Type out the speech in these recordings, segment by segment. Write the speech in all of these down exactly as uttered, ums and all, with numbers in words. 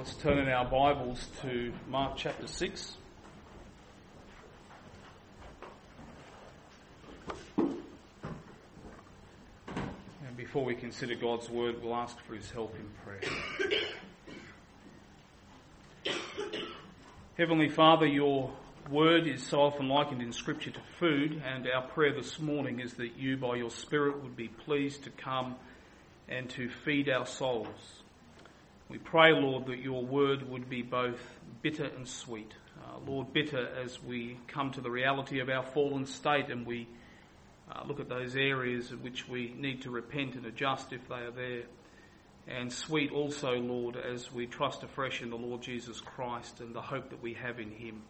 Let's turn in our Bibles to Mark chapter six. And before we consider God's word, we'll ask for his help in prayer. Heavenly Father, your word is so often likened in Scripture to food, and our prayer this morning is that you, by your Spirit, would be pleased to come and to feed our souls. We pray, Lord, that your word would be both bitter and sweet. Uh, Lord, bitter as we come to the reality of our fallen state and we uh, look at those areas in which we need to repent and adjust if they are there. And sweet also, Lord, as we trust afresh in the Lord Jesus Christ and the hope that we have in him.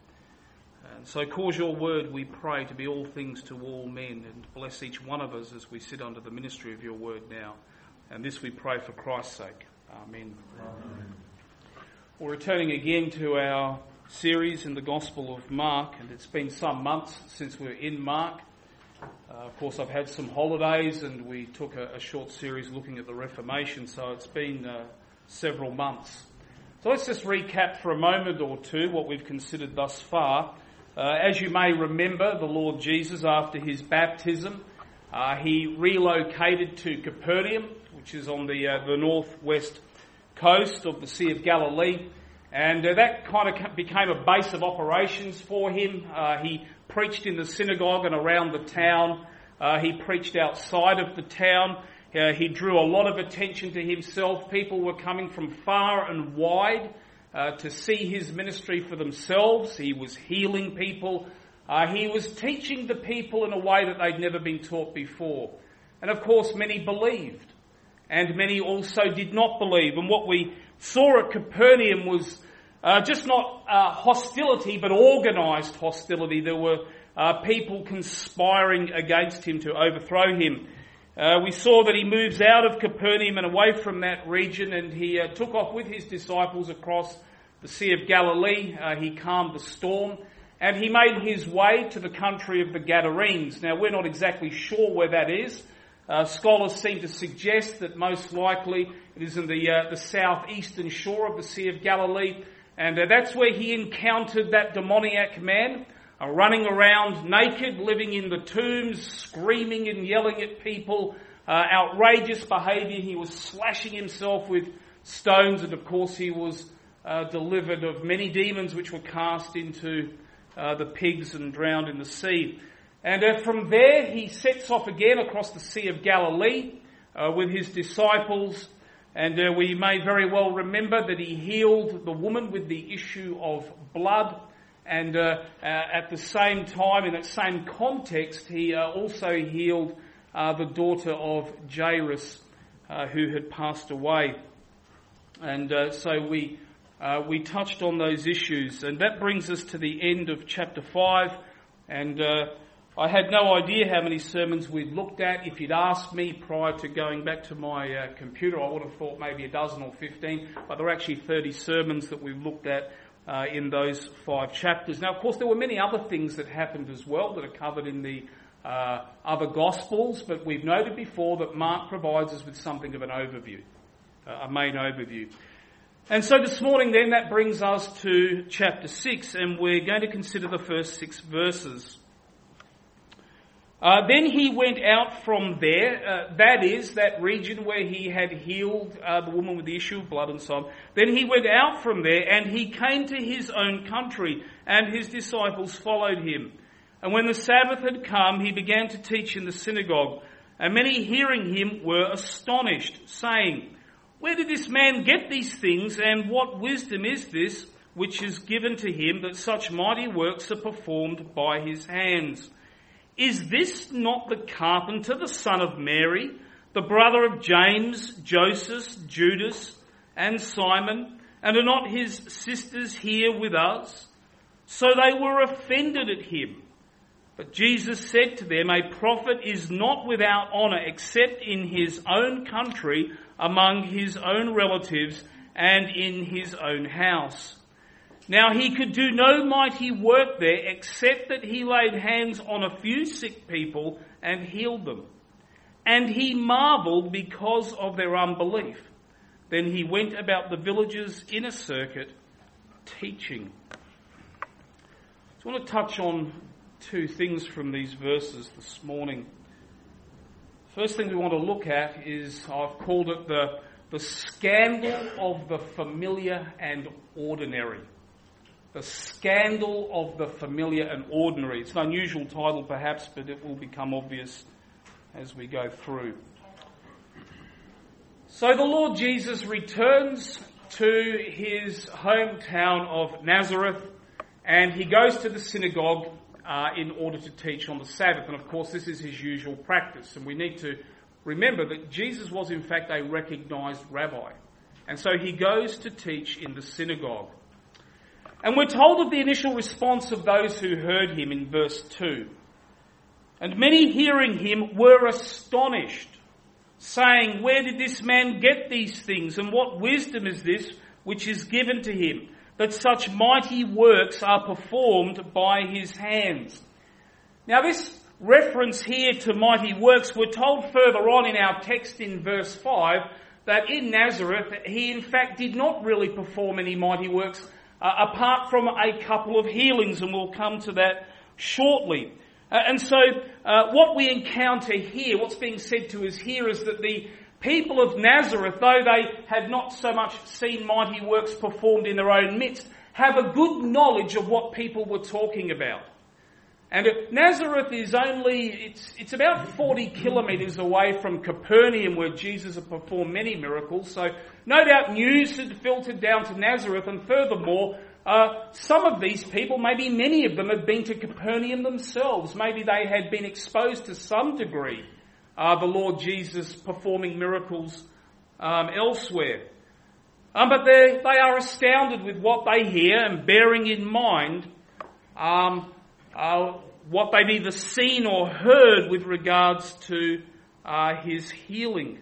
And so cause your word, we pray, to be all things to all men, and bless each one of us as we sit under the ministry of your word now. And this we pray for Christ's sake. Amen. Amen. We're returning again to our series in the Gospel of Mark, and it's been some months since we were in Mark. Uh, of course, I've had some holidays, and we took a, a short series looking at the Reformation, so it's been uh, several months. So let's just recap for a moment or two what we've considered thus far. Uh, as you may remember, the Lord Jesus, after his baptism, uh, he relocated to Capernaum, which is on the uh, the northwest coast of the Sea of Galilee, and uh, that kind of became a base of operations for him. Uh, he preached in the synagogue and around the town. Uh, he preached outside of the town. Uh, he drew a lot of attention to himself. People were coming from far and wide uh, to see his ministry for themselves. He was healing people. Uh, he was teaching the people in a way that they'd never been taught before. And of course, many believed. And many also did not believe. And what we saw at Capernaum was uh, just not uh, hostility, but organised hostility. There were uh, people conspiring against him to overthrow him. Uh, we saw that he moves out of Capernaum and away from that region, and he uh, took off with his disciples across the Sea of Galilee. Uh, he calmed the storm, and he made his way to the country of the Gadarenes. Now, we're not exactly sure where that is. Uh, scholars seem to suggest that most likely it is in the uh, the southeastern shore of the Sea of Galilee, and uh, that's where he encountered that demoniac man, uh, running around naked, living in the tombs, screaming and yelling at people, uh, outrageous behaviour. He was slashing himself with stones, and of course he was uh, delivered of many demons which were cast into uh, the pigs and drowned in the sea. And uh, from there, he sets off again across the Sea of Galilee uh, with his disciples. And uh, we may very well remember that he healed the woman with the issue of blood. And uh, uh, at the same time, in that same context, he uh, also healed uh, the daughter of Jairus, uh, who had passed away. And uh, so we uh, we touched on those issues. And that brings us to the end of chapter five. And Uh, I had no idea how many sermons we'd looked at. If you'd asked me prior to going back to my uh, computer, I would have thought maybe a dozen or fifteen, but there are actually thirty sermons that we've looked at uh, in those five chapters. Now, of course, there were many other things that happened as well that are covered in the uh, other Gospels, but we've noted before that Mark provides us with something of an overview, uh, a main overview. And so this morning then, that brings us to chapter six, and we're going to consider the first six verses. Uh, then he went out from there, uh, that is, that region where he had healed uh, the woman with the issue of blood and so on. Then he went out from there and he came to his own country, and his disciples followed him. And when the Sabbath had come, he began to teach in the synagogue. And many hearing him were astonished, saying, "Where did this man get these things, and what wisdom is this which is given to him, that such mighty works are performed by his hands? Is this not the carpenter, the son of Mary, the brother of James, Joseph, Judas, and Simon? And are not his sisters here with us?" So they were offended at him. But Jesus said to them, "A prophet is not without honour except in his own country, among his own relatives, and in his own house." Now he could do no mighty work there, except that he laid hands on a few sick people and healed them. And he marvelled because of their unbelief. Then he went about the villages in a circuit, teaching. So I want to touch on two things from these verses this morning. First thing we want to look at is, I've called it the, the scandal of the familiar and ordinary. The scandal of the familiar and ordinary. It's an unusual title perhaps, but it will become obvious as we go through. So the Lord Jesus returns to his hometown of Nazareth, and he goes to the synagogue uh, in order to teach on the Sabbath. And of course this is his usual practice, and we need to remember that Jesus was in fact a recognised rabbi. And so he goes to teach in the synagogue. And we're told of the initial response of those who heard him in verse two. And many hearing him were astonished, saying, "Where did this man get these things? And what wisdom is this which is given to him, that such mighty works are performed by his hands?" Now this reference here to mighty works, we're told further on in our text in verse five that in Nazareth he in fact did not really perform any mighty works Uh, apart from a couple of healings, and we'll come to that shortly. Uh, and so uh, what we encounter here, what's being said to us here, is that the people of Nazareth, though they had not so much seen mighty works performed in their own midst, have a good knowledge of what people were talking about. And Nazareth is only, it's, it's about forty kilometres away from Capernaum, where Jesus had performed many miracles. So no doubt news had filtered down to Nazareth, and furthermore, uh, some of these people, maybe many of them, had been to Capernaum themselves. Maybe they had been exposed to some degree, uh, the Lord Jesus performing miracles um, elsewhere. Um, but they they are astounded with what they hear, and bearing in mind um Uh, what they've either seen or heard with regards to uh, his healing.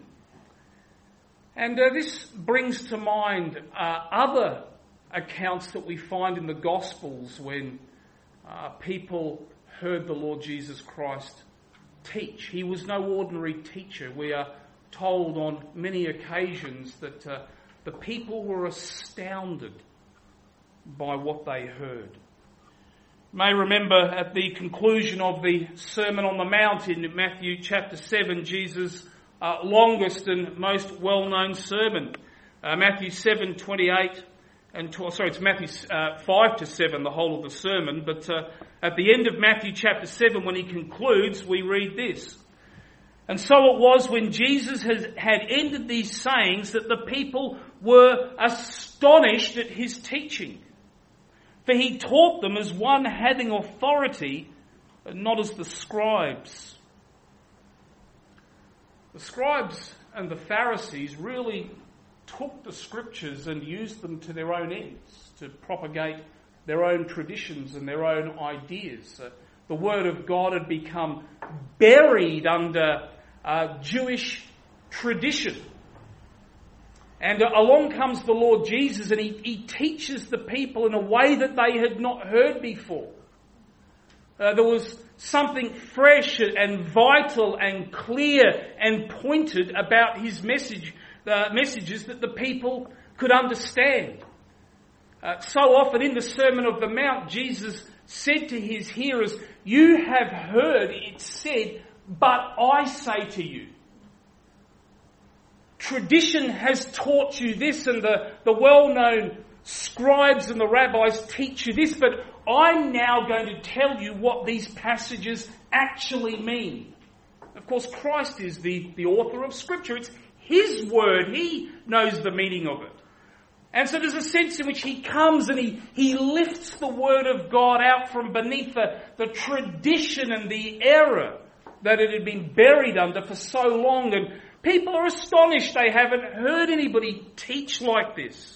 And uh, this brings to mind uh, other accounts that we find in the Gospels when uh, people heard the Lord Jesus Christ teach. He was no ordinary teacher. We are told on many occasions that uh, the people were astounded by what they heard. You may remember at the conclusion of the Sermon on the Mount in Matthew chapter seven, Jesus' uh, longest and most well-known sermon. Uh, Matthew seven twenty-eight and tw- sorry, it's Matthew uh, five to seven, the whole of the sermon. But uh, at the end of Matthew chapter seven, when he concludes, we read this: "And so it was when Jesus has, had ended these sayings that the people were astonished at his teaching. For he taught them as one having authority, and not as the scribes." The scribes and the Pharisees really took the scriptures and used them to their own ends, to propagate their own traditions and their own ideas. Uh, the word of God had become buried under uh, Jewish tradition. And along comes the Lord Jesus, and he, he teaches the people in a way that they had not heard before. Uh, there was something fresh and vital and clear and pointed about his message, the messages that the people could understand. Uh, so often in the Sermon of the Mount, Jesus said to his hearers, "You have heard it said, but I say to you." Tradition has taught you this, and the, the well-known scribes and the rabbis teach you this, but I'm now going to tell you what these passages actually mean. Of course, Christ is the, the author of Scripture. It's his word. He knows the meaning of it. And so there's a sense in which he comes and he, he lifts the word of God out from beneath the, the tradition and the error that it had been buried under for so long. And people are astonished. They haven't heard anybody teach like this.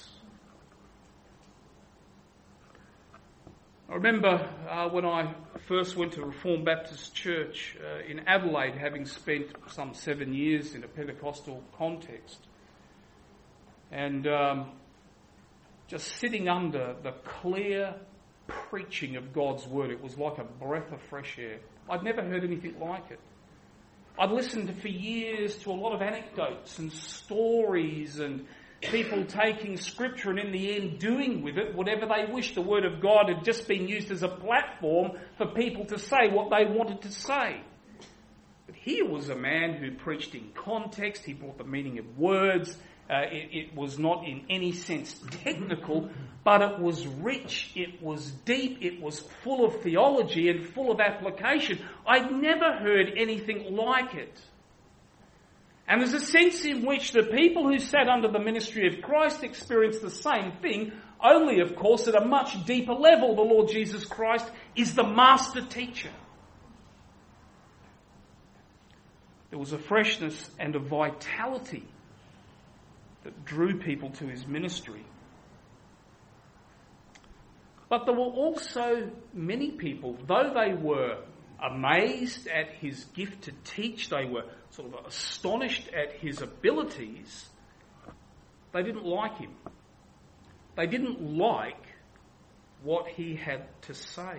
I remember uh, when I first went to Reformed Baptist Church uh, in Adelaide, having spent some seven years in a Pentecostal context, and um, just sitting under the clear preaching of God's word. It was like a breath of fresh air. I'd never heard anything like it. I'd listened for years to a lot of anecdotes and stories and people taking Scripture and in the end doing with it whatever they wished. The Word of God had just been used as a platform for people to say what they wanted to say. But here was a man who preached in context. He brought the meaning of words. Uh, it, it was not in any sense technical, but it was rich, it was deep, it was full of theology and full of application. I'd never heard anything like it. And there's a sense in which the people who sat under the ministry of Christ experienced the same thing, only, of course, at a much deeper level. The Lord Jesus Christ is the master teacher. There was a freshness and a vitality that drew people to his ministry. But there were also many people, though they were amazed at his gift to teach, they were sort of astonished at his abilities, they didn't like him. They didn't like what he had to say.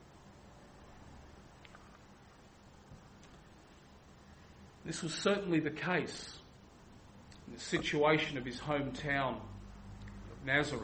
This was certainly the case in the situation of his hometown of Nazareth.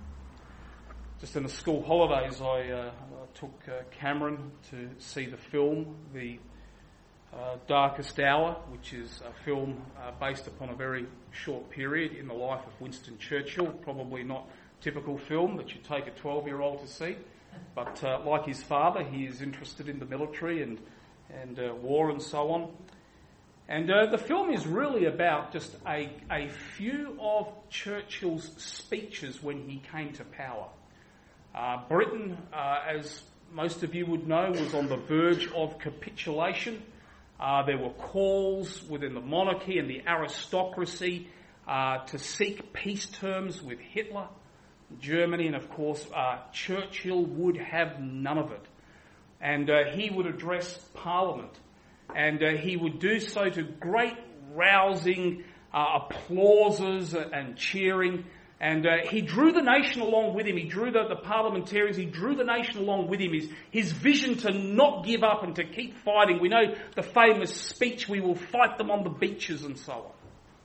Just in the school holidays, I uh, took uh, Cameron to see the film, The uh, Darkest Hour, which is a film uh, based upon a very short period in the life of Winston Churchill. Probably not typical film that you take a twelve-year-old to see, but uh, like his father, he is interested in the military and, and uh, war and so on. And uh, the film is really about just a, a few of Churchill's speeches when he came to power. Uh, Britain, uh, as most of you would know, was on the verge of capitulation. Uh, there were calls within the monarchy and the aristocracy uh, to seek peace terms with Hitler, Germany, and of course uh, Churchill would have none of it. And uh, he would address Parliament. And uh, he would do so to great rousing uh, applauses and cheering. And uh, he drew the nation along with him. He drew the, the parliamentarians. He drew the nation along with him. His, his vision to not give up and to keep fighting. We know the famous speech, "We will fight them on the beaches," and so on.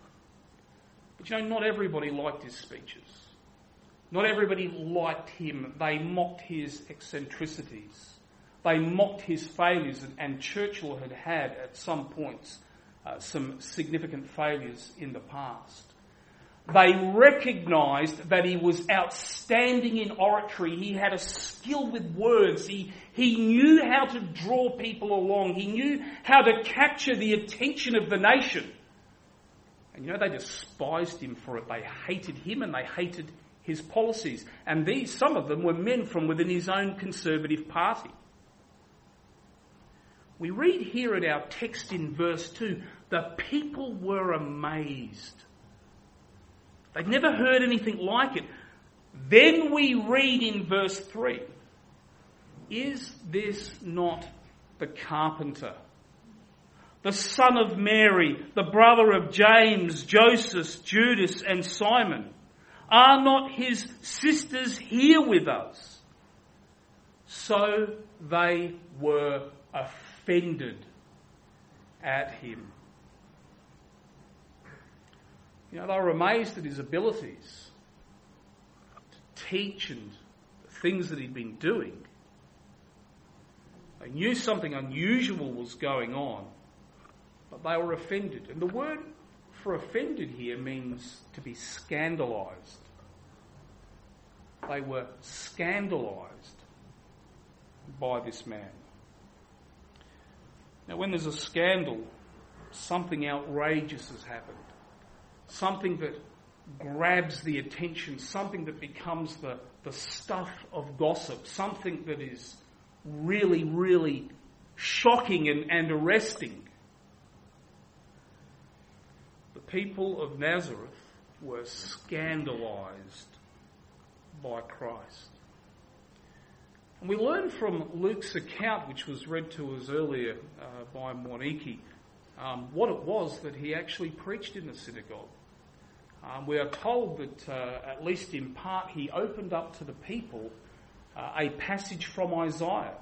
But you know, not everybody liked his speeches. Not everybody liked him. They mocked his eccentricities. They mocked his failures, and, and Churchill had had, at some points, uh, some significant failures in the past. They recognised that he was outstanding in oratory. He had a skill with words. He, he knew how to draw people along. He knew how to capture the attention of the nation. And you know, they despised him for it. They hated him and they hated his policies. And these, some of them, were men from within his own Conservative Party. We read here in our text in verse two, the people were amazed. They'd never heard anything like it. Then we read in verse three, "Is this not the carpenter, the son of Mary, the brother of James, Joseph, Judas, and Simon? Are not his sisters here with us?" So they were offended at him. You know, they were amazed at his abilities to teach and the things that he'd been doing. They knew something unusual was going on, but they were offended. And the word for offended here means to be scandalised. They were scandalised by this man. Now, when there's a scandal, something outrageous has happened. Something that grabs the attention, something that becomes the, the stuff of gossip, something that is really, really shocking and, and arresting. The people of Nazareth were scandalised by Christ. And we learn from Luke's account, which was read to us earlier uh, by Moniki, um, what it was that he actually preached in the synagogue. Um, we are told that, uh, at least in part, he opened up to the people uh, a passage from Isaiah.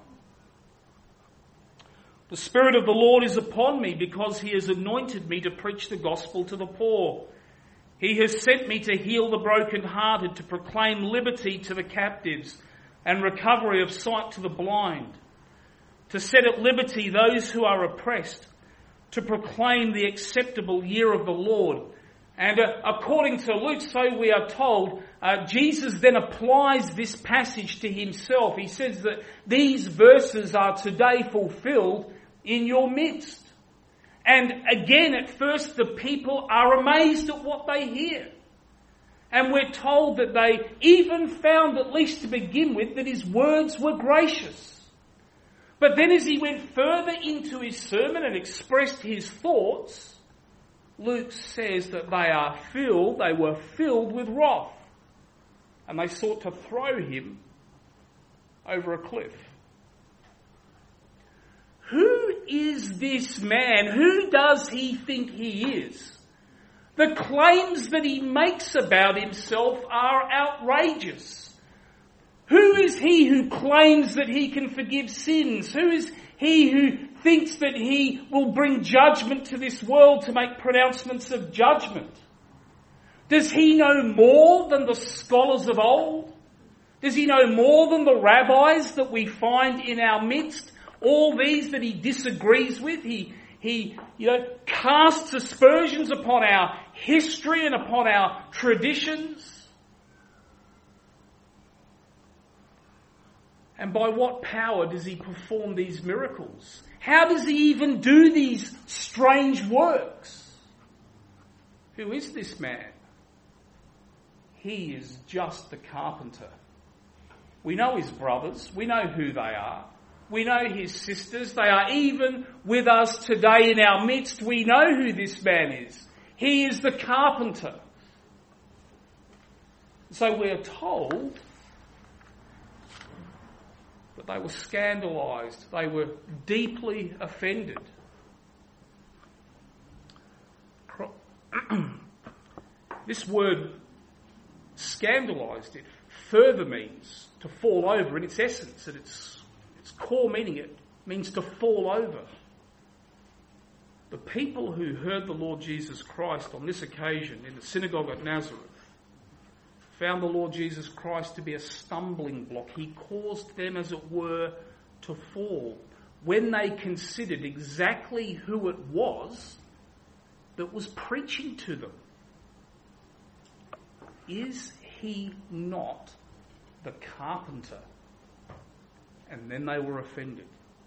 "The Spirit of the Lord is upon me because he has anointed me to preach the gospel to the poor. He has sent me to heal the brokenhearted, to proclaim liberty to the captives and recovery of sight to the blind, to set at liberty those who are oppressed, to proclaim the acceptable year of the Lord. And uh, according to Luke, so we are told, uh, Jesus then applies this passage to himself. He says that these verses are today fulfilled in your midst. And again, at first, the people are amazed at what they hear. And we're told that they even found, at least to begin with, that his words were gracious. But then as he went further into his sermon and expressed his thoughts, Luke says that they are filled, they were filled with wrath. And they sought to throw him over a cliff. Who is this man? Who does he think he is? The claims that he makes about himself are outrageous. Who is he who claims that he can forgive sins? Who is he who thinks that he will bring judgment to this world to make pronouncements of judgment? Does he know more than the scholars of old? Does he know more than the rabbis that we find in our midst? All these that he disagrees with, he, he, you know, casts aspersions upon our history and upon our traditions. And by what power does he perform these miracles? How does he even do these strange works? Who is this man? He is just the carpenter. We know his brothers. We know who they are. We know his sisters. They are even with us today in our midst. We know who this man is. He is the carpenter. So we're told that they were scandalised. They were deeply offended. This word scandalised, it further means to fall over in its essence, and its its core meaning, it means to fall over. The people who heard the Lord Jesus Christ on this occasion in the synagogue at Nazareth found the Lord Jesus Christ to be a stumbling block. He caused them, as it were, to fall when they considered exactly who it was that was preaching to them. Is he not the carpenter? And then they were offended.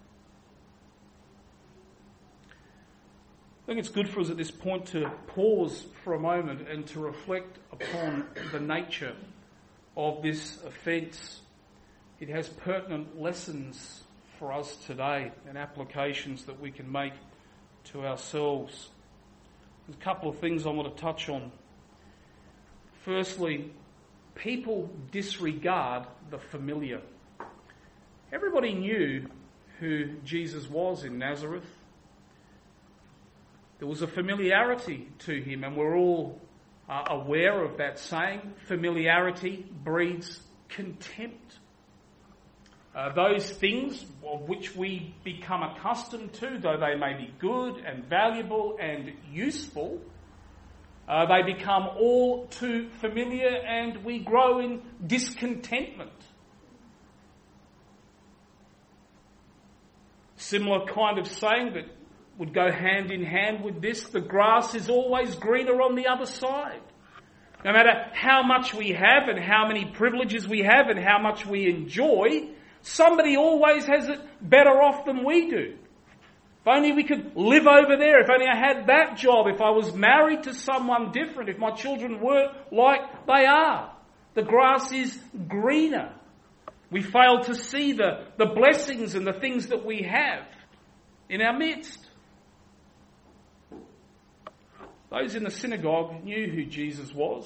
I think it's good for us at this point to pause for a moment and to reflect upon the nature of this offence. It has pertinent lessons for us today and applications that we can make to ourselves. There's a couple of things I want to touch on. Firstly, people disregard the familiar. Everybody knew who Jesus was in Nazareth. There was a familiarity to him, and we're all uh, aware of that saying. Familiarity breeds contempt. Uh, those things of which we become accustomed to, though they may be good and valuable and useful, uh, they become all too familiar and we grow in discontentment. Similar kind of saying that would go hand in hand with this: the grass is always greener on the other side. No matter how much we have and how many privileges we have and how much we enjoy, somebody always has it better off than we do. If only we could live over there, if only I had that job, if I was married to someone different, if my children weren't like they are. The grass is greener. We fail to see the, the blessings and the things that we have in our midst. Those in the synagogue knew who Jesus was.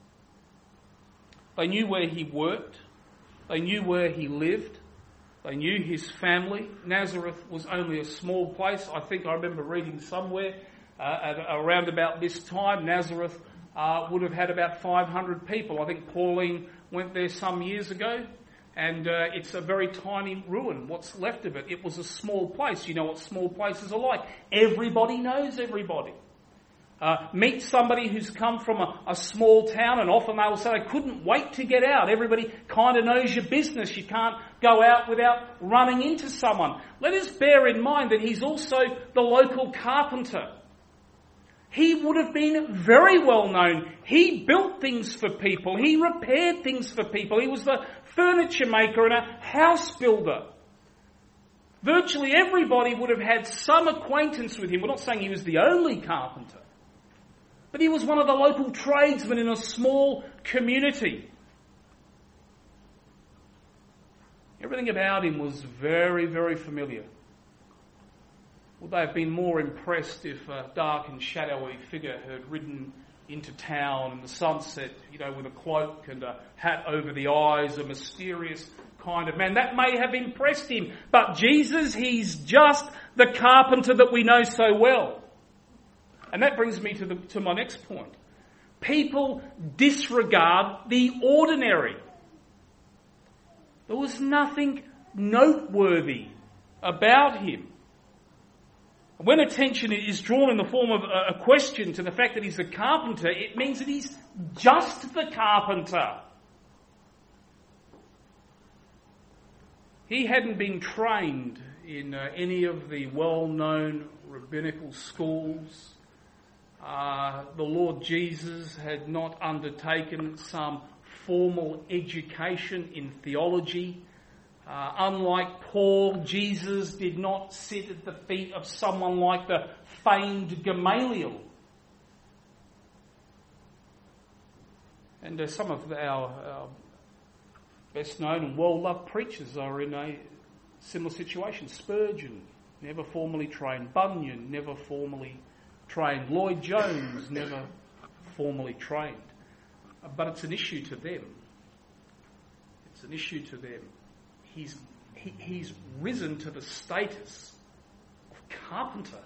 They knew where he worked. They knew where he lived. They knew his family. Nazareth was only a small place. I think I remember reading somewhere uh, at, around about this time, Nazareth uh, would have had about five hundred people. I think Pauline went there some years ago. And uh, it's a very tiny ruin, what's left of it. It was a small place. You know what small places are like. Everybody knows everybody. Uh, meet somebody who's come from a, a small town, and often they will say, I couldn't wait to get out. Everybody kind of knows your business. You can't go out without running into someone. Let us bear in mind that he's also the local carpenter. He would have been very well known. He built things for people. He repaired things for people. He was the furniture maker and a house builder. Virtually everybody would have had some acquaintance with him. We're not saying he was the only carpenter, but he was one of the local tradesmen in a small community. Everything about him was very, very familiar. Would they have been more impressed if a dark and shadowy figure had ridden into town in the sunset, you know, with a cloak and a hat over the eyes, a mysterious kind of man? That may have impressed him. But Jesus, he's just the carpenter that we know so well. And that brings me to the, to my next point. People disregard the ordinary. There was nothing noteworthy about him. When attention is drawn in the form of a question to the fact that he's a carpenter, it means that he's just the carpenter. He hadn't been trained in uh, any of the well-known rabbinical schools. Uh, the Lord Jesus had not undertaken some formal education in theology. Uh, unlike Paul, Jesus did not sit at the feet of someone like the famed Gamaliel. And uh, some of our, our best known and well-loved preachers are in a similar situation. Spurgeon, never formally trained. Bunyan, never formally trained. Lloyd Jones, never formally trained. Uh, but it's an issue to them. It's an issue to them. He's, he, he's risen to the status of carpenter.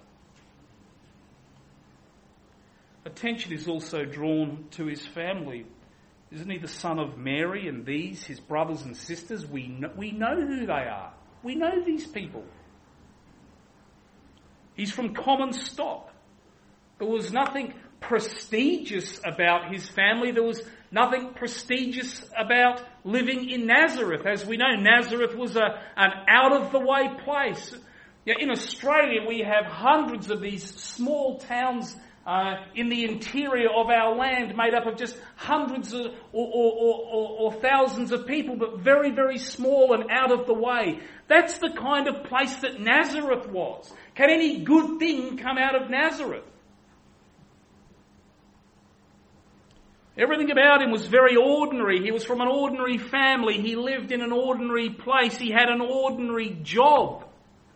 Attention is also drawn to his family. Isn't he the son of Mary and these, his brothers and sisters? We know, we know who they are. We know these people. He's from common stock. There was nothing prestigious about his family. There was nothing prestigious about living in Nazareth. As we know, Nazareth was a, an out-of-the-way place. Yeah, in Australia, we have hundreds of these small towns uh, in the interior of our land made up of just hundreds of, or, or, or, or, or thousands of people, but very, very small and out of the way. That's the kind of place that Nazareth was. Can any good thing come out of Nazareth? Everything about him was very ordinary. He was from an ordinary family. He lived in an ordinary place. He had an ordinary job.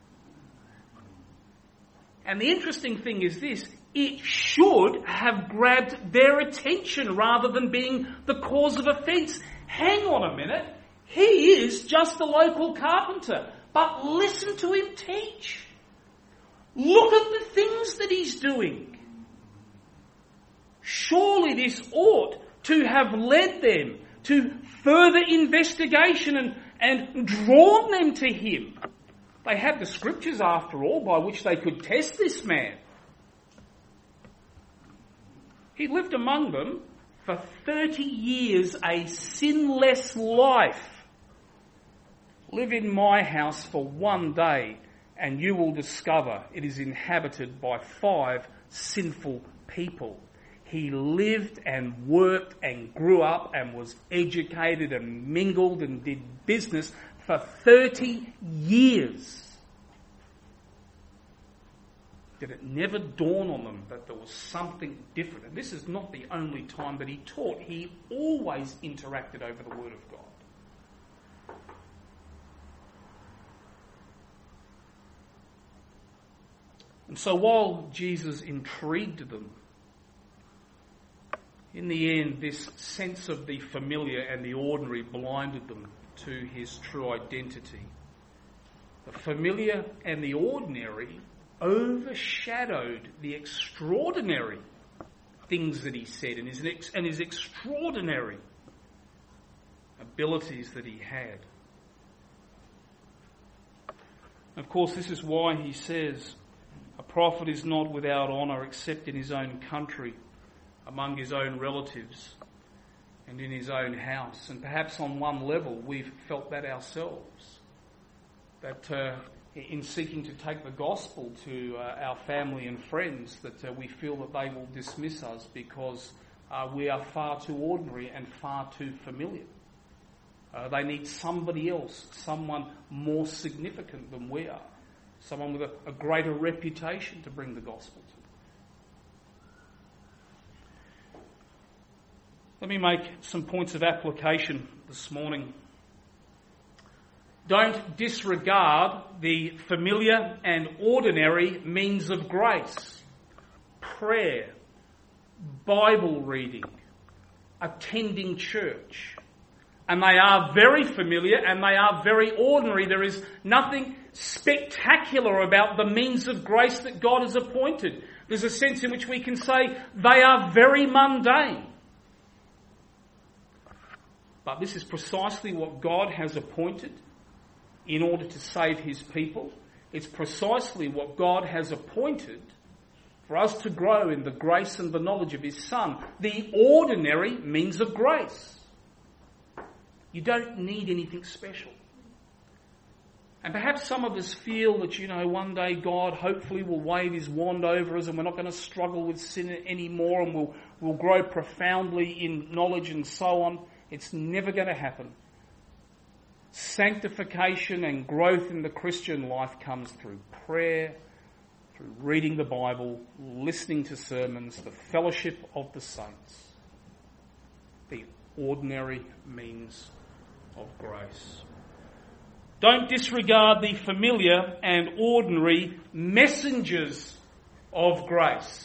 And the interesting thing is this: it should have grabbed their attention rather than being the cause of offence. Hang on a minute. He is just a local carpenter. But listen to him teach. Look at the things that he's doing. Surely this ought to have led them to further investigation and, and drawn them to him. They had the scriptures, after all, by which they could test this man. He lived among them for thirty years, a sinless life. Live in my house for one day, and you will discover it is inhabited by five sinful people. He lived and worked and grew up and was educated and mingled and did business for thirty years. Did it never dawn on them that there was something different? And this is not the only time that he taught. He always interacted over the Word of God. And so while Jesus intrigued them, in the end, this sense of the familiar and the ordinary blinded them to his true identity. The familiar and the ordinary overshadowed the extraordinary things that he said and his, ex- and his extraordinary abilities that he had. Of course, this is why he says, A prophet is not without honour except in his own country, among his own relatives, and in his own house. And perhaps on one level we've felt that ourselves, that uh, in seeking to take the gospel to uh, our family and friends, that uh, we feel that they will dismiss us because uh, we are far too ordinary and far too familiar. Uh, they need somebody else, someone more significant than we are, someone with a, a greater reputation to bring the gospel to. Let me make some points of application this morning. Don't disregard the familiar and ordinary means of grace. Prayer, Bible reading, attending church. And they are very familiar and they are very ordinary. There is nothing spectacular about the means of grace that God has appointed. There's a sense in which we can say they are very mundane. But this is precisely what God has appointed in order to save his people. It's precisely what God has appointed for us to grow in the grace and the knowledge of his Son. The ordinary means of grace. You don't need anything special. And perhaps some of us feel that, you know, one day God hopefully will wave his wand over us and we're not going to struggle with sin anymore and we'll, we'll grow profoundly in knowledge and so on. It's never going to happen. Sanctification and growth in the Christian life comes through prayer, through reading the Bible, listening to sermons, the fellowship of the saints. The ordinary means of grace. Don't disregard the familiar and ordinary messengers of grace.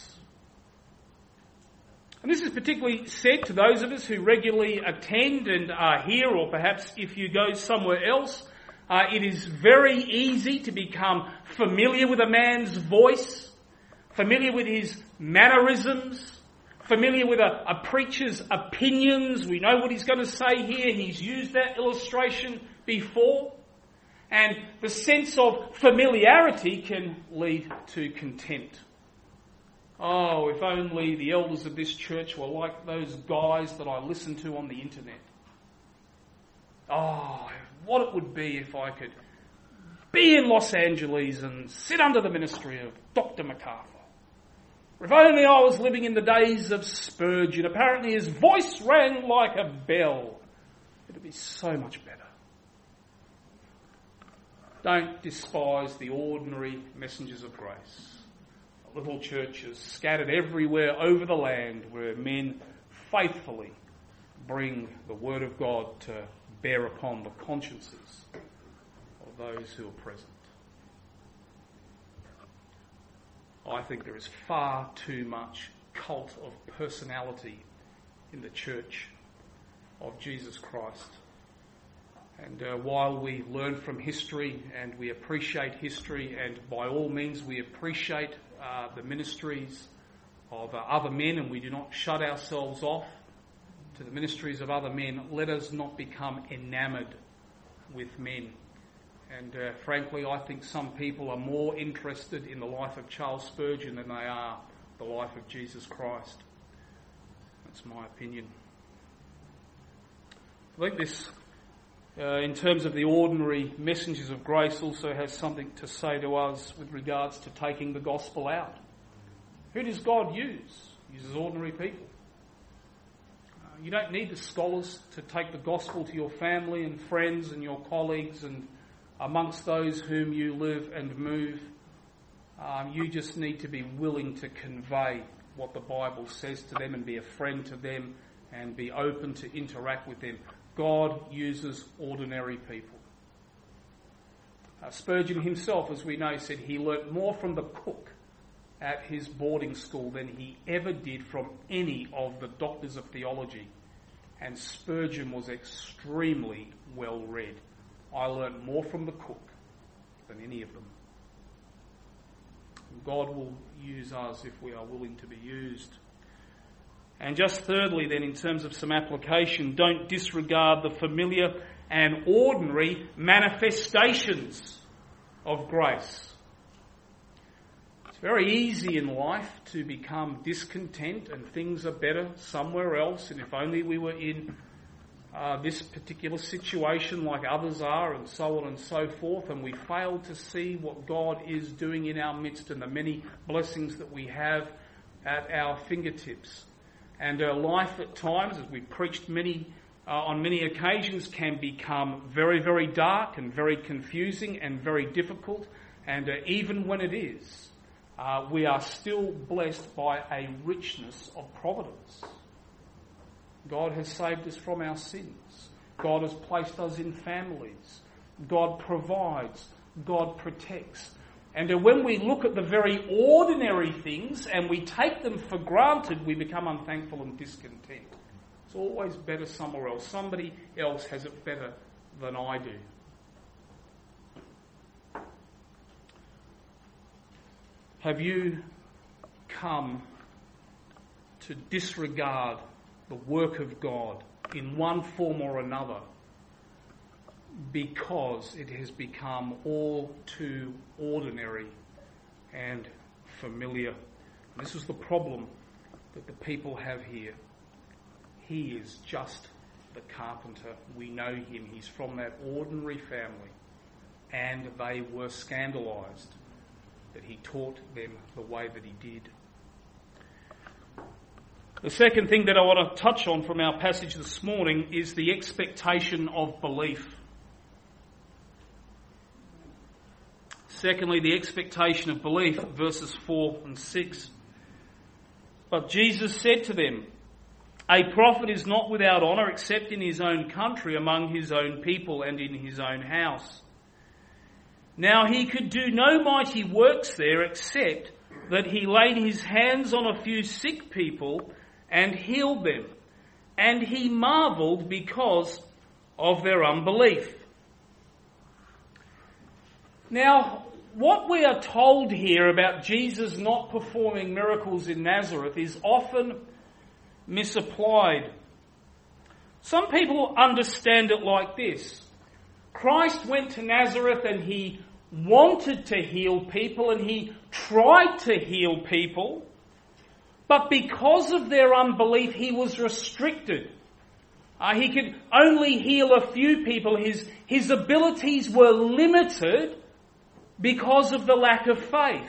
And this is particularly said to those of us who regularly attend and are here, or perhaps if you go somewhere else, uh, it is very easy to become familiar with a man's voice, familiar with his mannerisms, familiar with a, a preacher's opinions. We know what he's going to say here. He's used that illustration before. And the sense of familiarity can lead to contempt. Oh, if only the elders of this church were like those guys that I listen to on the internet. Oh, what it would be if I could be in Los Angeles and sit under the ministry of Doctor MacArthur. If only I was living in the days of Spurgeon. Apparently his voice rang like a bell. It would be so much better. Don't despise the ordinary messengers of grace. Little churches scattered everywhere over the land where men faithfully bring the word of God to bear upon the consciences of those who are present. I think there is far too much cult of personality in the church of Jesus Christ. And uh, while we learn from history and we appreciate history, and by all means we appreciate uh, the ministries of uh, other men, and we do not shut ourselves off to the ministries of other men, let us not become enamoured with men. And uh, frankly, I think some people are more interested in the life of Charles Spurgeon than they are the life of Jesus Christ. That's my opinion. I think this, uh, in terms of the ordinary messengers of grace, also has something to say to us with regards to taking the gospel out. Who does God use? He uses ordinary people. Uh, you don't need the scholars to take the gospel to your family and friends and your colleagues and amongst those whom you live and move. Um, you just need to be willing to convey what the Bible says to them and be a friend to them and be open to interact with them. God uses ordinary people. Uh, Spurgeon himself, as we know, said he learnt more from the cook at his boarding school than he ever did from any of the doctors of theology. And Spurgeon was extremely well read. I learnt more from the cook than any of them. God will use us if we are willing to be used. And just thirdly then, in terms of some application, don't disregard the familiar and ordinary manifestations of grace. It's very easy in life to become discontent and things are better somewhere else, and if only we were in uh, this particular situation like others are, and so on and so forth, and we fail to see what God is doing in our midst and the many blessings that we have at our fingertips. And our life at times, as we've preached many uh, on many occasions, can become very, very dark and very confusing and very difficult. And uh, even when it is, uh, we are still blessed by a richness of providence. God has saved us from our sins. God has placed us in families. God provides. God protects. And uh, when we look at the very ordinary things and we take them for granted, we become unthankful and discontent. It's always better somewhere else. Somebody else has it better than I do. Have you come to disregard the work of God in one form or another because it has become all too ordinary and familiar? And this is the problem that the people have here. He is just the carpenter. We know him. He's from that ordinary family. And they were scandalised that he taught them the way that he did. The second thing that I want to touch on from our passage this morning is the expectation of belief. Secondly, the expectation of belief, verses four and six. But Jesus said to them, "A prophet is not without honour except in his own country, among his own people, and in his own house." Now he could do no mighty works there except that he laid his hands on a few sick people and healed them. And he marvelled because of their unbelief. Now, what we are told here about Jesus not performing miracles in Nazareth is often misapplied. Some people understand it like this. Christ went to Nazareth and he wanted to heal people and he tried to heal people, but because of their unbelief he was restricted. Uh, he could only heal a few people. His, his abilities were limited because of the lack of faith.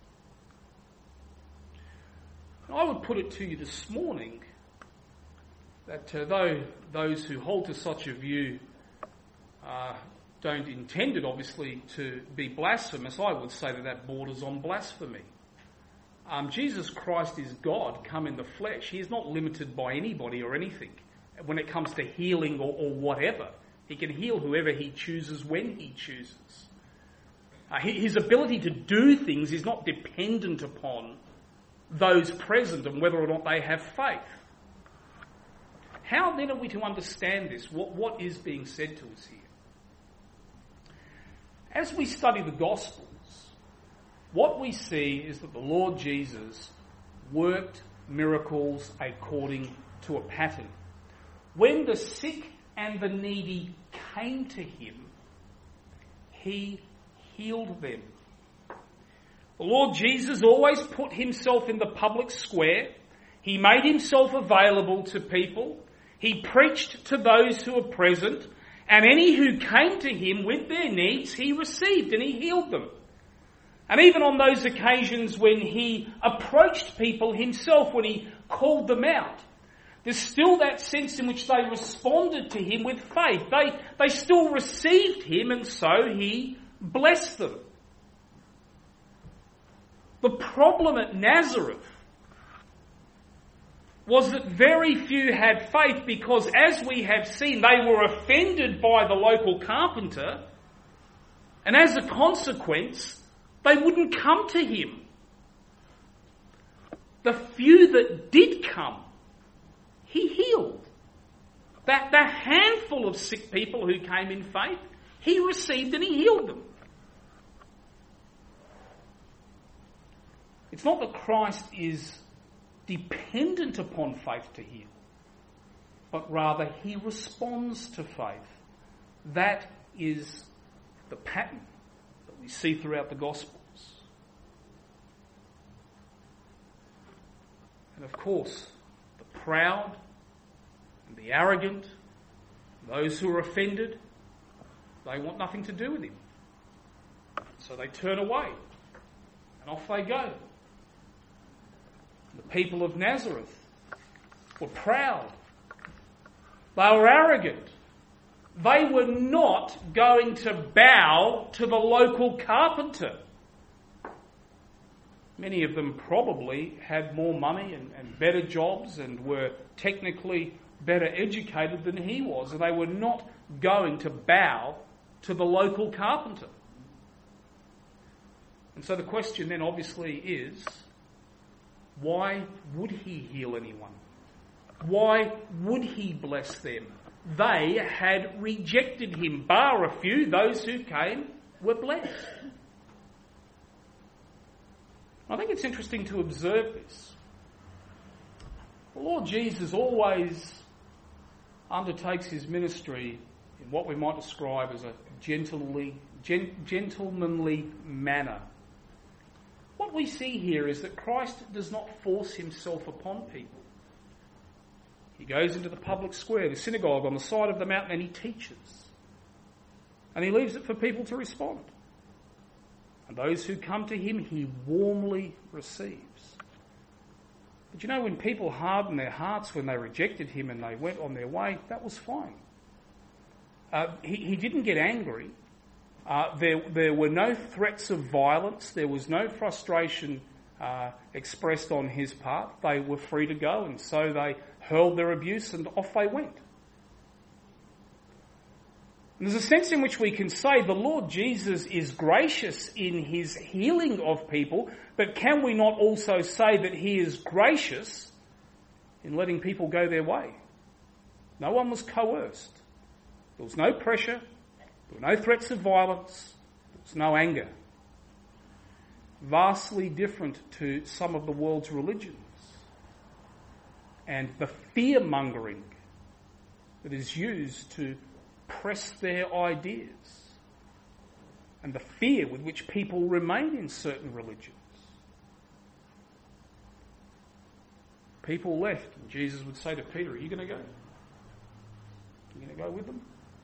I would put it to you this morning that uh, though those who hold to such a view uh, don't intend it obviously to be blasphemous, I would say that that borders on blasphemy. Um, Jesus Christ is God come in the flesh. He is not limited by anybody or anything when it comes to healing or, or whatever. He can heal whoever he chooses when he chooses. Uh, his ability to do things is not dependent upon those present and whether or not they have faith. How then are we to understand this? What, what is being said to us here? As we study the Gospels, what we see is that the Lord Jesus worked miracles according to a pattern. When the sick and the needy came to him, he healed them. The Lord Jesus always put himself in the public square. He made himself available to people. He preached to those who were present, and any who came to him with their needs, he received and he healed them. And even on those occasions when he approached people himself, when he called them out, there's still that sense in which they responded to him with faith. They, they still received him, and so he blessed them. The problem at Nazareth was that very few had faith because, as we have seen, they were offended by the local carpenter, and as a consequence, they wouldn't come to him. The few that did come, he healed. That, that handful of sick people who came in faith, he received and he healed them. It's not that Christ is dependent upon faith to heal, but rather he responds to faith. That is the pattern that we see throughout the Gospels. And of course, the proud and the arrogant, those who are offended, they want nothing to do with him. So they turn away and off they go. The people of Nazareth were proud. They were arrogant. They were not going to bow to the local carpenter. Many of them probably had more money and, and better jobs and were technically better educated than he was, and they were not going to bow to the local carpenter. And so the question then obviously is, why would he heal anyone? Why would he bless them? They had rejected him. Bar a few, those who came were blessed. I think it's interesting to observe this. The Lord Jesus always undertakes his ministry in what we might describe as a gently, gent- gentlemanly manner. What we see here is that Christ does not force himself upon people. He goes into the public square, the synagogue on the side of the mountain, and he teaches. And he leaves it for people to respond. And those who come to him, he warmly receives. But you know, when people hardened their hearts, when they rejected him and they went on their way, that was fine. Uh, he, he didn't get angry. Uh, there, there were no threats of violence. There was no frustration uh, expressed on his part. They were free to go, and so they hurled their abuse and off they went. And there's a sense in which we can say the Lord Jesus is gracious in his healing of people, but can we not also say that he is gracious in letting people go their way? No one was coerced. There was no pressure. There were no threats of violence. There was no anger. Vastly different to some of the world's religions and the fear-mongering that is used to press their ideas and the fear with which people remain in certain religions. People left, and Jesus would say to Peter, are you going to go? Are you going to go with them?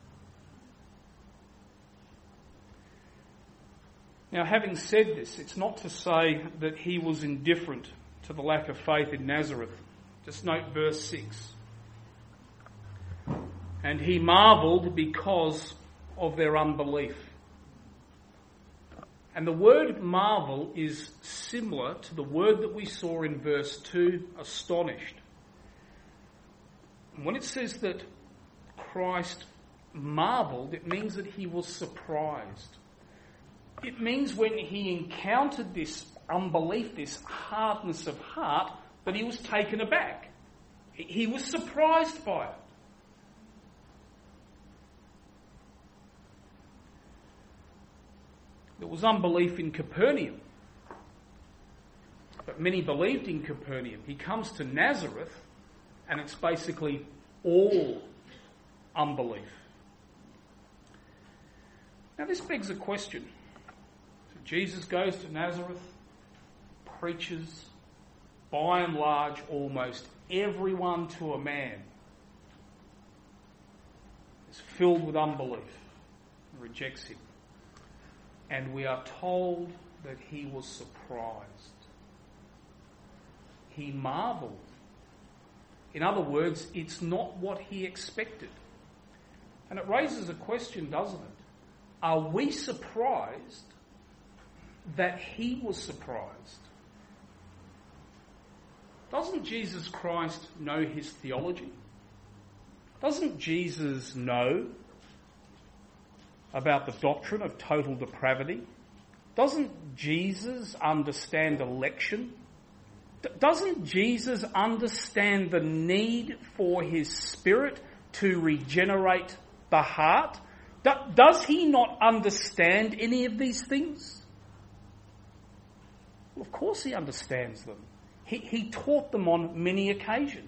Now, having said this, it's not to say that he was indifferent to the lack of faith in Nazareth. Just note verse six. And he marvelled because of their unbelief. And the word marvel is similar to the word that we saw in verse two, astonished. And when it says that Christ marvelled, it means that he was surprised. It means when he encountered this unbelief, this hardness of heart, that he was taken aback. He was surprised by it. There was unbelief in Capernaum, but many believed in Capernaum. He comes to Nazareth, and it's basically all unbelief. Now this begs a question. So Jesus goes to Nazareth, preaches, by and large, almost everyone to a man is filled with unbelief and rejects him. And we are told that he was surprised. He marvelled. In other words, it's not what he expected. And it raises a question, doesn't it? Are we surprised that he was surprised? Doesn't Jesus Christ know his theology? Doesn't Jesus know about the doctrine of total depravity? Doesn't Jesus understand election? D- doesn't Jesus understand the need for his Spirit to regenerate the heart? D- does he not understand any of these things? Well, of course he understands them. He, he taught them on many occasions.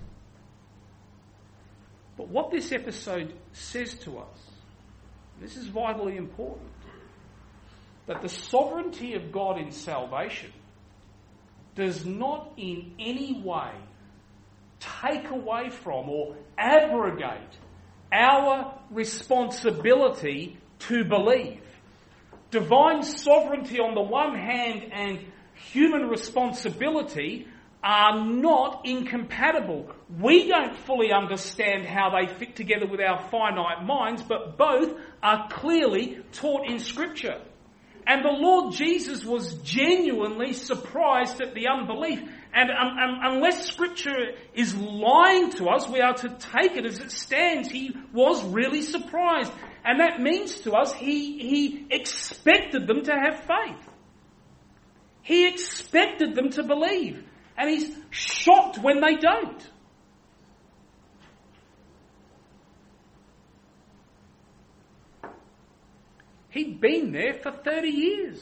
But what this episode says to us, this is vitally important, that the sovereignty of God in salvation does not in any way take away from or abrogate our responsibility to believe. Divine sovereignty on the one hand and human responsibility are not incompatible. We don't fully understand how they fit together with our finite minds, but both are clearly taught in Scripture. And the Lord Jesus was genuinely surprised at the unbelief. And um, um, unless Scripture is lying to us, we are to take it as it stands. He was really surprised. And that means to us, he, he expected them to have faith. He expected them to believe. And he's shocked when they don't. He'd been there for thirty years.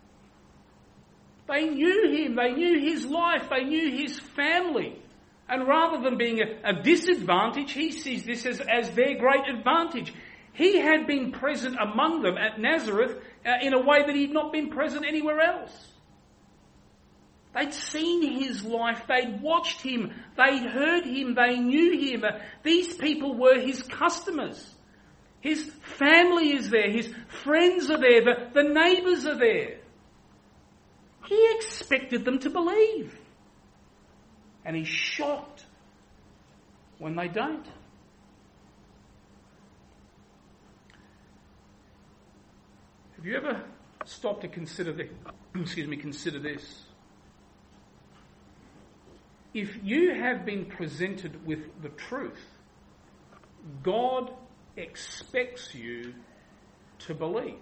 They knew him, they knew his life, they knew his family. And rather than being a, a disadvantage, he sees this as, as their great advantage. He had been present among them at Nazareth uh, in a way that he'd not been present anywhere else. They'd seen his life, they'd watched him, they'd heard him, they knew him. Uh, these people were his customers. His family is there, his friends are there, the, the neighbours are there. He expected them to believe. And he's shocked when they don't. Have you ever stopped to consider the, excuse me, consider this? If you have been presented with the truth, God expects you to believe.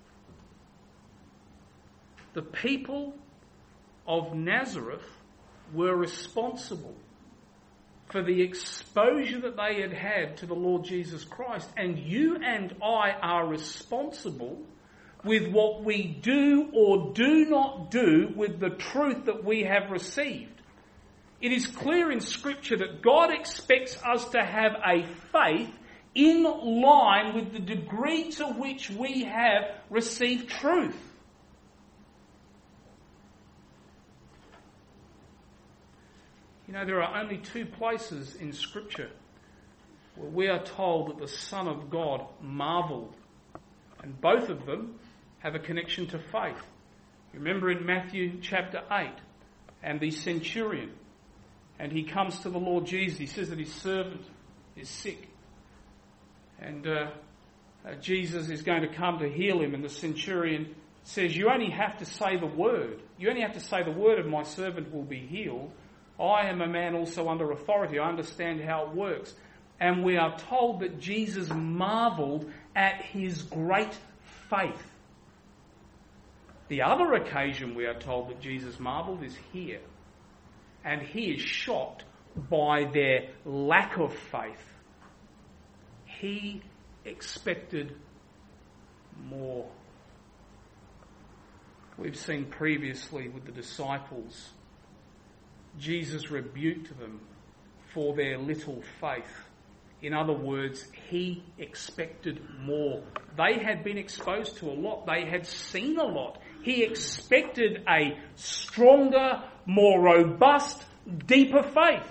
The people of Nazareth were responsible for the exposure that they had had to the Lord Jesus Christ, and you and I are responsible with what we do or do not do with the truth that we have received. It is clear in Scripture that God expects us to have a faith in line with the degree to which we have received truth. You know, there are only two places in Scripture where we are told that the Son of God marvelled, and both of them have a connection to faith. Remember in Matthew chapter eight, and the centurion, and he comes to the Lord Jesus. He says that his servant is sick. And uh, uh, Jesus is going to come to heal him. And the centurion says, you only have to say the word. You only have to say the word and my servant will be healed. I am a man also under authority. I understand how it works. And we are told that Jesus marvelled at his great faith. The other occasion we are told that Jesus marvelled is here. And he is shocked by their lack of faith. He expected more. We've seen previously with the disciples, Jesus rebuked them for their little faith. In other words, he expected more. They had been exposed to a lot. They had seen a lot. He expected a stronger, more robust, deeper faith.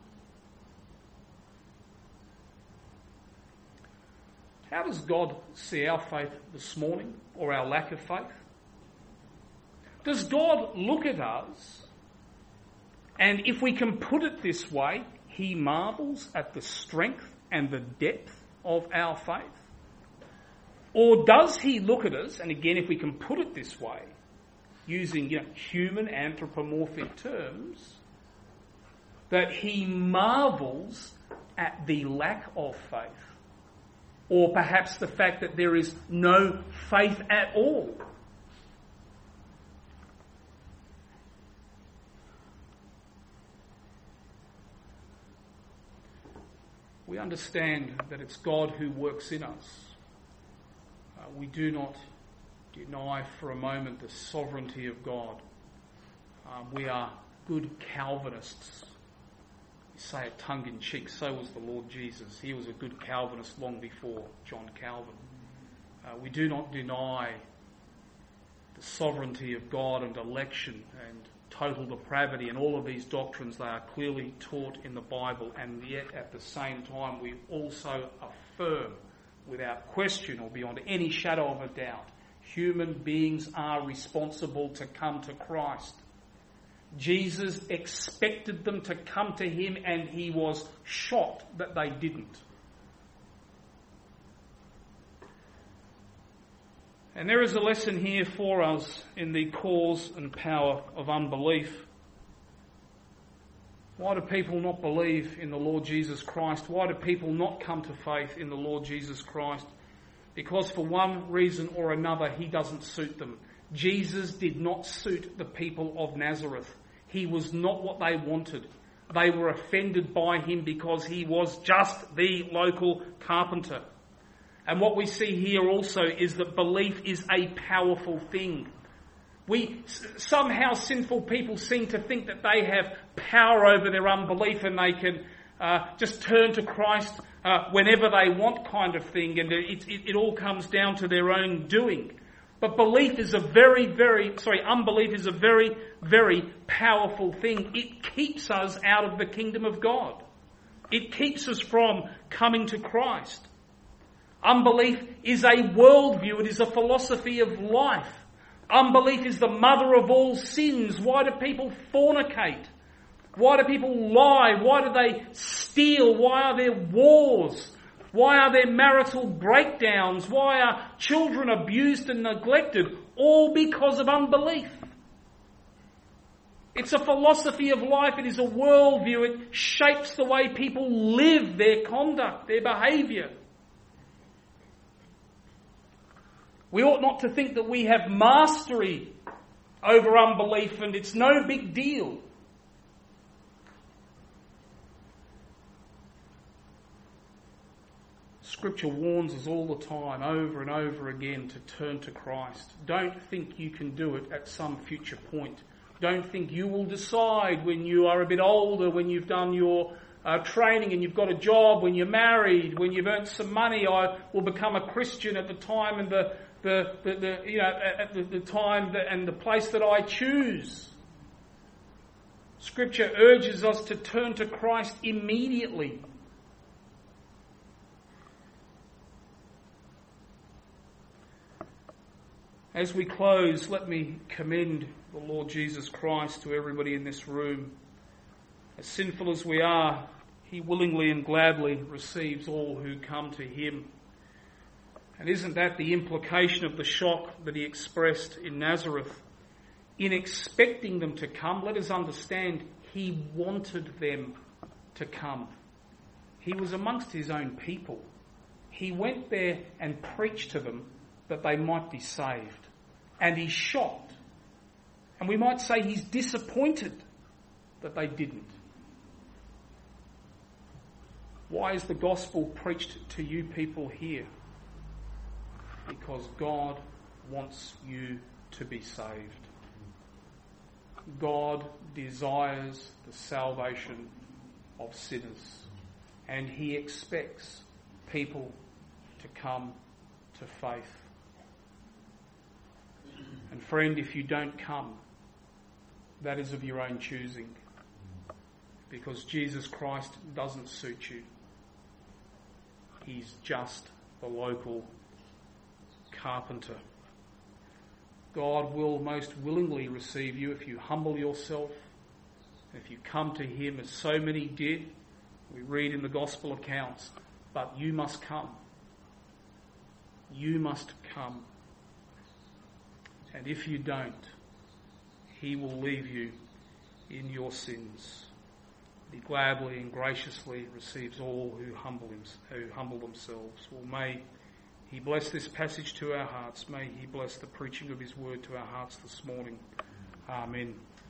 How does God see our faith this morning, or our lack of faith? Does God look at us, and if we can put it this way, he marvels at the strength and the depth of our faith? Or does he look at us, and again, if we can put it this way, using you know, human anthropomorphic terms, that he marvels at the lack of faith? Or perhaps the fact that there is no faith at all? We understand that it's God who works in us. Uh, we do not deny for a moment the sovereignty of God. Uh, we are good Calvinists. You say it tongue-in-cheek, so was the Lord Jesus. He was a good Calvinist long before John Calvin. Uh, we do not deny the sovereignty of God and election and total depravity and all of these doctrines, they are clearly taught in the Bible, and yet at the same time we also affirm without question or beyond any shadow of a doubt, human beings are responsible to come to Christ. Jesus expected them to come to him, and he was shocked that they didn't. And there is a lesson here for us in the cause and power of unbelief. Why do people not believe in the Lord Jesus Christ? Why do people not come to faith in the Lord Jesus Christ? Because for one reason or another, he doesn't suit them. Jesus did not suit the people of Nazareth. He was not what they wanted. They were offended by him because he was just the local carpenter. And what we see here also is that belief is a powerful thing. We somehow sinful people seem to think that they have power over their unbelief and they can uh, just turn to Christ uh, whenever they want, kind of thing, and it, it, it all comes down to their own doing. But belief is a very, very, sorry, unbelief is a very, very powerful thing. It keeps us out of the kingdom of God. It keeps us from coming to Christ. Unbelief is a worldview. It is a philosophy of life. Unbelief is the mother of all sins. Why do people fornicate? Why do people lie? Why do they steal? Why are there wars? Why are there marital breakdowns? Why are children abused and neglected? All because of unbelief. It's a philosophy of life. It is a worldview. It shapes the way people live, their conduct, their behaviour. We ought not to think that we have mastery over unbelief and it's no big deal. Scripture warns us all the time, over and over again, to turn to Christ. Don't think you can do it at some future point. Don't think you will decide when you are a bit older, when you've done your uh, training and you've got a job, when you're married, when you've earned some money, I will become a Christian at the time and the The, the, the you know at the, the time that, and the place that I choose. Scripture urges us to turn to Christ immediately. As we close, let me commend the Lord Jesus Christ to everybody in this room. As sinful as we are, he willingly and gladly receives all who come to him. And isn't that the implication of the shock that he expressed in Nazareth? In expecting them to come, let us understand he wanted them to come. He was amongst his own people. He went there and preached to them that they might be saved. And he's shocked. And we might say he's disappointed that they didn't. Why is the gospel preached to you people here? Because God wants you to be saved. God desires the salvation of sinners, and he expects people to come to faith. And friend, if you don't come, that is of your own choosing, because Jesus Christ doesn't suit you. He's just the local carpenter. God will most willingly receive you if you humble yourself, if you come to him as so many did. We read in the gospel accounts, but you must come. You must come. And if you don't, he will leave you in your sins. He gladly and graciously receives all who humble him, who humble themselves. Well, may he bless this passage to our hearts. May he bless the preaching of his word to our hearts this morning. Amen.